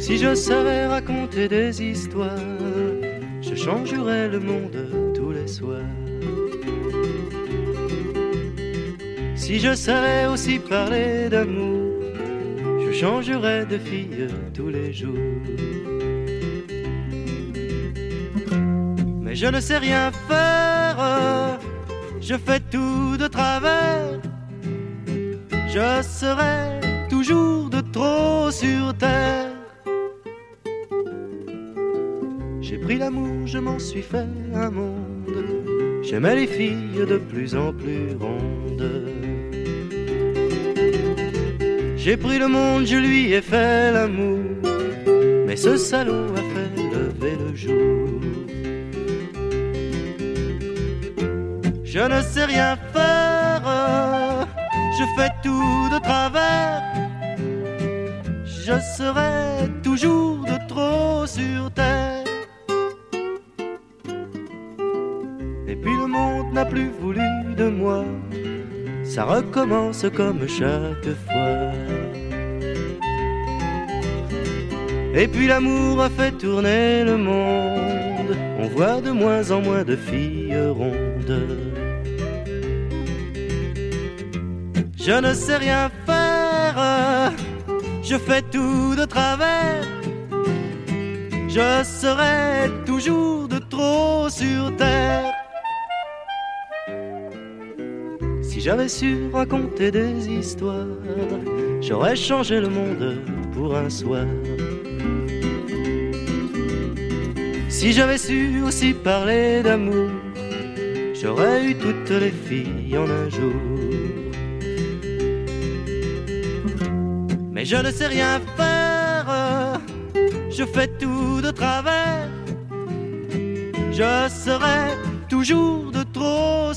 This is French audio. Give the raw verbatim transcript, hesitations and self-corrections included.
Si je savais raconter des histoires, je changerais le monde tous les soirs. Si je savais aussi parler d'amour, je changerais de fille tous les jours. Mais je ne sais rien faire, je fais tout de travers. Je serai toujours de trop sur terre. J'ai pris l'amour, je m'en suis fait un monde. J'aimais les filles de plus en plus rondes. J'ai pris le monde, je lui ai fait l'amour. Mais ce salaud a fait lever le jour. Je ne sais rien faire, je fais tout de travers. Je serai toujours de trop sur terre. Et puis le monde n'a plus voulu de moi. Ça recommence comme chaque fois. Et puis l'amour a fait tourner le monde. On voit de moins en moins de filles rondes. Je ne sais rien faire, je fais tout de travers. Je serai toujours de trop sur terre. Si j'avais su raconter des histoires, j'aurais changé le monde pour un soir. Si j'avais su aussi parler d'amour, j'aurais eu toutes les filles en un jour. Mais je ne sais rien faire, je fais tout de travers. Je serai toujours de trop